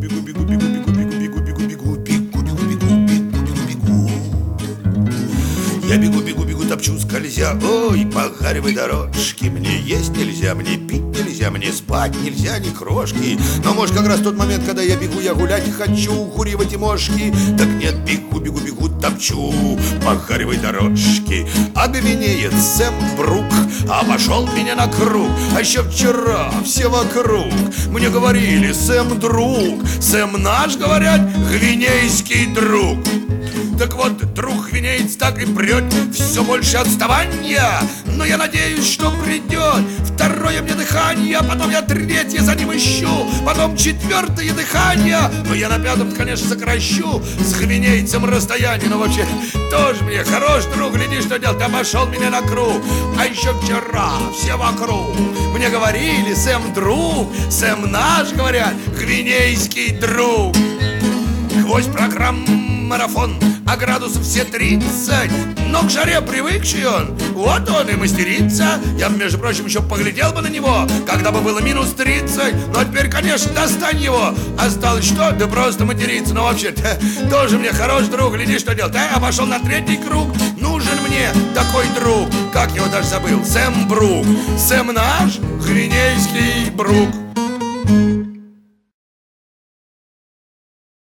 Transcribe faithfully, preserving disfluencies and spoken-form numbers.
бегу, бегу, бегу, бегу, бегу, бегу, бегу, бегу, бегу, бегу, бегу, бегу, бегу, бегу. Я бегу, бегу, бегу, топчу, скользя, ой, по гаревой дорожке. Мне есть нельзя, мне пить нельзя, мне спать нельзя, ни крошки. Но может как раз тот момент, когда я бегу, я гулять хочу, куривать и мошки. Так нет, бегу, бегу, бегу, топчу по гаревой дорожке. А гвинеец Сэм Брук обошел меня на круг. А еще вчера все вокруг мне говорили: Сэм друг, Сэм наш, говорят, гвинейский друг. Так вот, друг гвинеец так и прет, все больше отставания. Но я надеюсь, что придет второе мне дыхание, потом я третье за ним ищу, потом четвертое дыхание. Но я на пятом, конечно, сокращу с гвинейцем расстояние. Но вообще тоже мне хорош друг, гляди, что делать, обошел меня на круг. А еще вчера все вокруг мне говорили: Сэм друг, Сэм наш, говорят, гвинейский друг. Гвоздь программ марафон, а градусов все тридцать. Но к жаре привыкший он, вот он и мастерится. Я бы, между прочим, еще поглядел бы на него, когда бы было минус тридцать. Но теперь, конечно, достань его. Осталось что? Да просто материться. Но вообще-то тоже мне хороший друг, гляди, что делать. А обошел на третий круг. Нужен мне такой друг, как его даже забыл, Сэм Брук. Сэм наш, гвинейский Брук.